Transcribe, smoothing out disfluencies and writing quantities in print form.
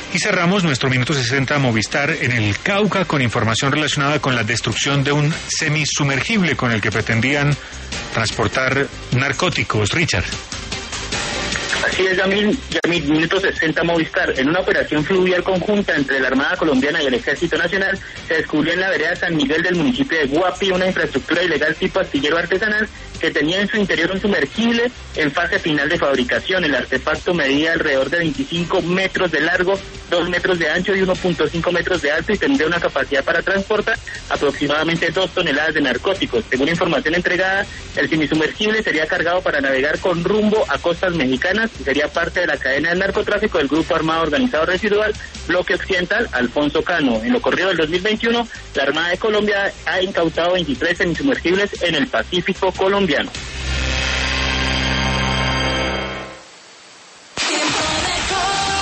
Y cerramos nuestro Minuto 60 Movistar en el Cauca con información relacionada con la destrucción de un semisumergible con el que pretendían transportar narcóticos. Richard. Así es, Yamil, Minuto 60 Movistar. En una operación fluvial conjunta entre la Armada Colombiana y el Ejército Nacional, se descubrió en la vereda San Miguel del municipio de Guapi una infraestructura ilegal tipo astillero artesanal que tenía en su interior un sumergible en fase final de fabricación. El artefacto medía alrededor de 25 metros de largo, 2 metros de ancho y 1.5 metros de alto y tendría una capacidad para transportar aproximadamente 2 toneladas de narcóticos. Según información entregada, el semisumergible sería cargado para navegar con rumbo a costas mexicanas y sería parte de la cadena del narcotráfico del Grupo Armado Organizado Residual Bloque Occidental Alfonso Cano. En lo corrido del 2021, la Armada de Colombia ha incautado 23 semisumergibles en el Pacífico colombiano.